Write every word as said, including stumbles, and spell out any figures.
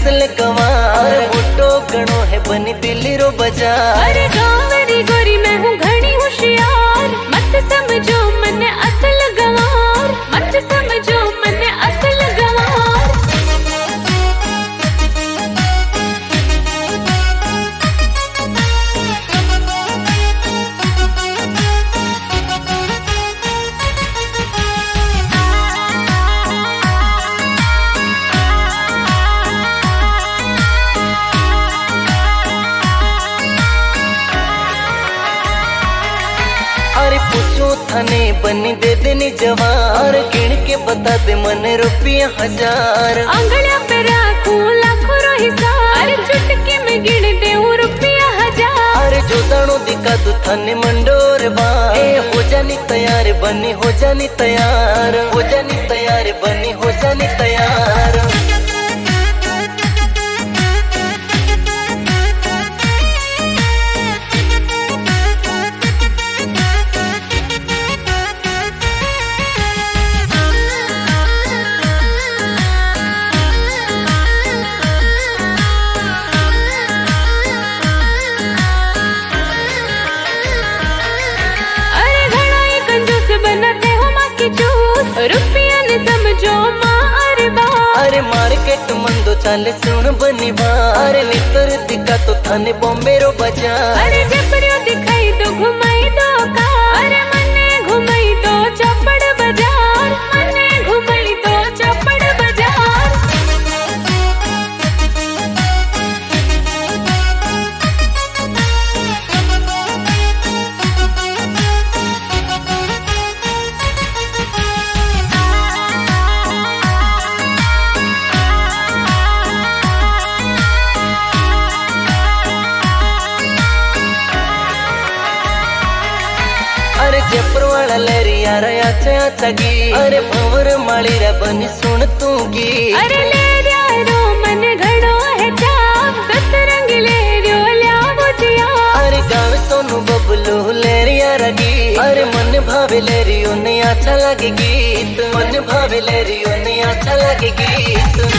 असल गवार मोटो गणो है बनी दिल्ली रो बाजार। अरे गाँवरी गोरी मैं हूँ घनी होशियार, मत समझो मने असल गवार, मत समझो मने असल गवार। अरे पूछो थाने बनी दे देनी जवार, गिन के बता दे मन रुपया हजार। आंगलिया पे रखूं लाखों रो हिसाब, अरे चुटकी में गिन दे रुपया हजार। अरे जो दानो दिखा दू थाने मंडोर बार, ए हो जानी तैयार बनी हो जानी तैयार, हो जानी तैयार बनी हो जानी तैयार। रुपया ने समझो माँ अरे बा। अरे मार्केट मंदो चाले सुन बनी बार, नितर दिखा तो थाने बॉम्बे रो बाजार। अरे जबरियो दिखाई तो घुमाई दो का, अरे मने घुमाई दो चौपड़ बाजार, मने घुमाई दो चौपड़ बाजार। अरे जयपुर वाला लहरी यार अच्छा अच्छा गी, अरे भंवर माली रा बनी सुन तू गी। अरे ले रो मन घड़ो है चाप, सतरंग ले रियो ल्या बुझिया। अरे गाँव सोनू बबलू लहरी यार गी, अरे मन भावे लहरियो ने अच्छा लगे गीत, मन भावे लहरियो ने अच्छा लगे गीत।